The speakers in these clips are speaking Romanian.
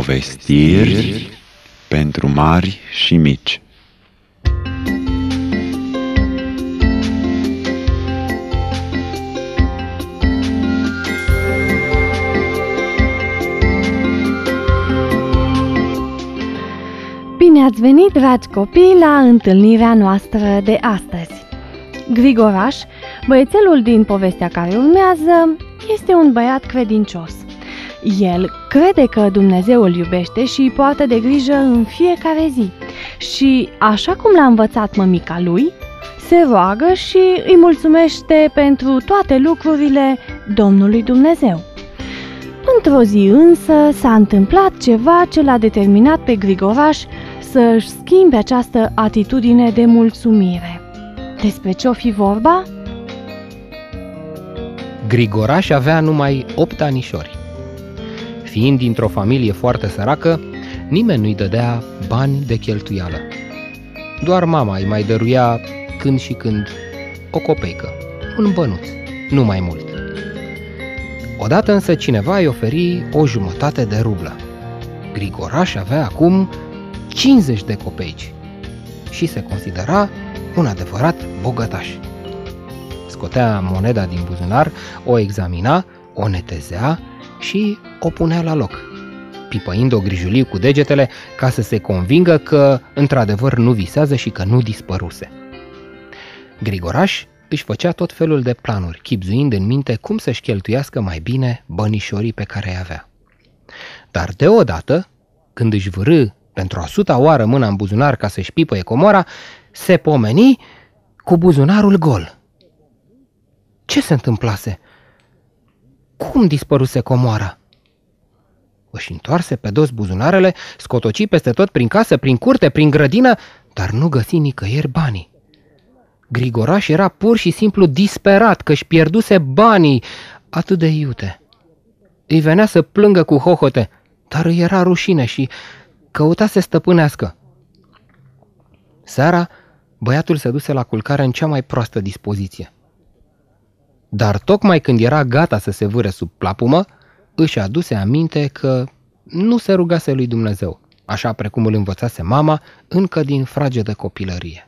Povestiri pentru mari și mici. Bine ați venit, dragi copii, la întâlnirea noastră de astăzi. Grigoraș, băiețelul din povestea care urmează, este un băiat credincios. El crede că Dumnezeu îl iubește și îi poartă de grijă în fiecare zi. Și, așa cum l-a învățat mămica lui, se roagă și îi mulțumește pentru toate lucrurile Domnului Dumnezeu. Într-o zi însă s-a întâmplat ceva ce l-a determinat pe Grigoraș să-și schimbe această atitudine de mulțumire. Despre ce-o fi vorba? Grigoraș avea numai 8 anișori. Fiind dintr-o familie foarte săracă, nimeni nu-i dădea bani de cheltuială. Doar mama îi mai dăruia când și când o copeică, un bănuț, nu mai mult. Odată însă cineva îi oferi o jumătate de rublă. Grigoraș avea acum 50 de copeici și se considera un adevărat bogătaș. Scotea moneda din buzunar, o examina, o netezea și o punea la loc, pipăind-o grijuliu cu degetele ca să se convingă că într-adevăr nu visează și că nu dispăruse. Grigoraș își făcea tot felul de planuri, chibzuind în minte cum să-și cheltuiască mai bine bănișorii pe care îi avea. Dar deodată, când își vârâ pentru a 100-a oară mâna în buzunar ca să-și pipăie comora, se pomeni cu buzunarul gol. Ce se întâmplase? Cum dispăruse comoara? Își întoarse pe dos buzunarele, scotoci peste tot prin casă, prin curte, prin grădină, dar nu găsi nicăieri banii. Grigoraș era pur și simplu disperat că își pierduse banii atât de iute. Îi venea să plângă cu hohote, dar îi era rușine și căuta să stăpânească. Seara, băiatul se duse la culcare în cea mai proastă dispoziție. Dar tocmai când era gata să se vâre sub plapumă, își aduse aminte că nu se rugase lui Dumnezeu, așa precum îl învățase mama încă din fragedă copilărie.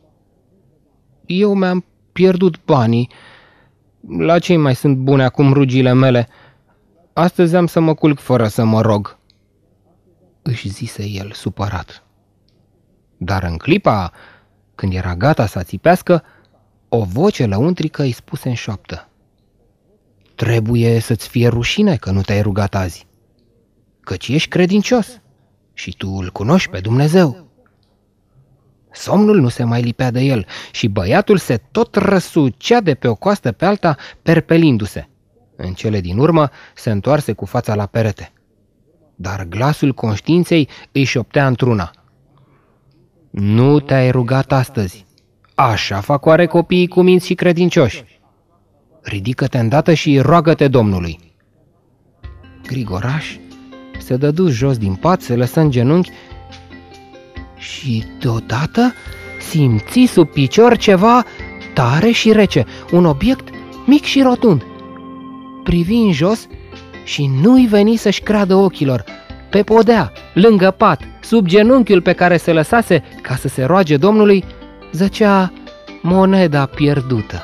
Eu mi-am pierdut banii. La ce mai sunt bune acum rugile mele? Astăzi am să mă culc fără să mă rog, își zise el supărat. Dar în clipa când era gata să țipească, o voce lăuntrică îi spuse în șoaptă: trebuie să-ți fie rușine că nu te-ai rugat azi, căci ești credincios și tu îl cunoști pe Dumnezeu. Somnul nu se mai lipea de el și băiatul se tot răsucea de pe o coastă pe alta, perpelindu-se. În cele din urmă se întoarse cu fața la perete. Dar glasul conștiinței îi șoptea într-una: nu te-ai rugat astăzi. Așa fac oare copiii cuminți și credincioși. Ridică-te îndată și roagă-te Domnului. Grigoraș se dădu jos din pat, se lăsă în genunchi și deodată simți sub picior ceva tare și rece, un obiect mic și rotund. Privi în jos și nu-i veni să-și creadă ochilor. Pe podea, lângă pat, sub genunchiul pe care se lăsase ca să se roage Domnului, zăcea moneda pierdută.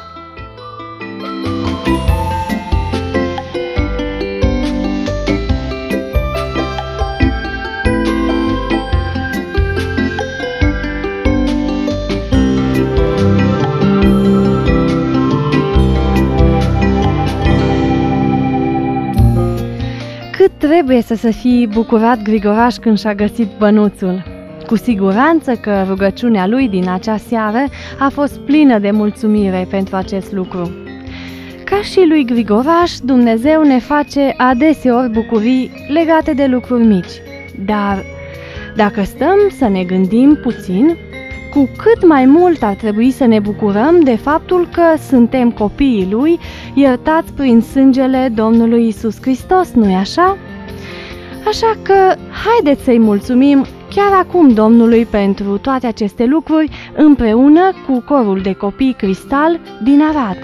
Cât trebuie să se fi bucurat Grigoraș când și-a găsit bănuțul. Cu siguranță că rugăciunea lui din acea seară a fost plină de mulțumire pentru acest lucru. Ca și lui Grigoraș, Dumnezeu ne face adeseori bucurii legate de lucruri mici. Dar dacă stăm să ne gândim puțin, cu cât mai mult ar trebui să ne bucurăm de faptul că suntem copiii Lui, iertați prin sângele Domnului Iisus Hristos, nu-i așa? Așa că haideți să-i mulțumim chiar acum Domnului pentru toate aceste lucruri, împreună cu corul de copii Cristal din Arad.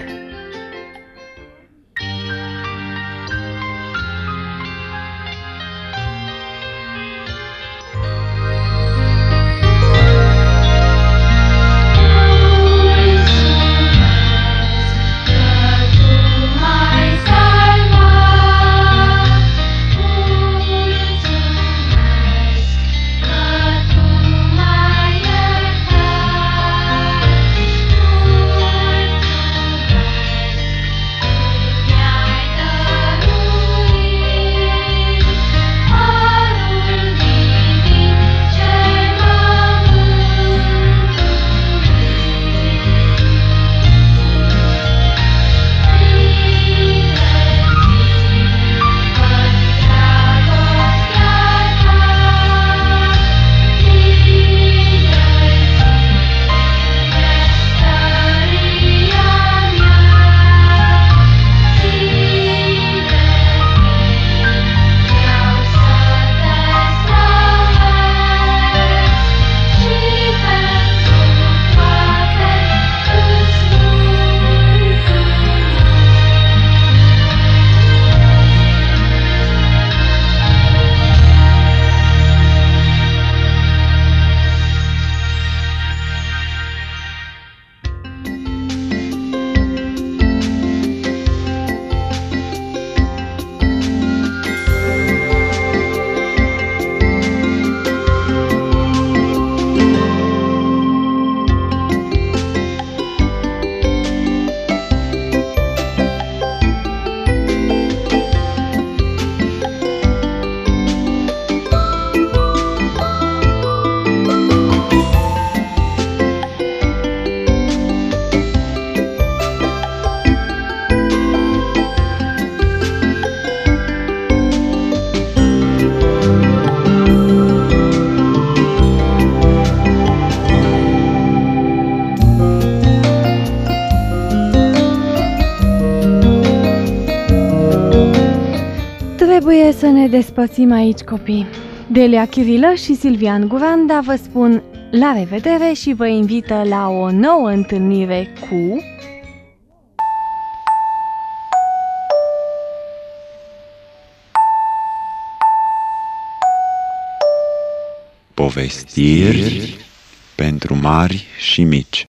Trebuie să ne despărțim aici, copii. Delia Chirilă și Silvian Guranda vă spun la revedere și vă invită la o nouă întâlnire cu povestiri pentru mari și mici.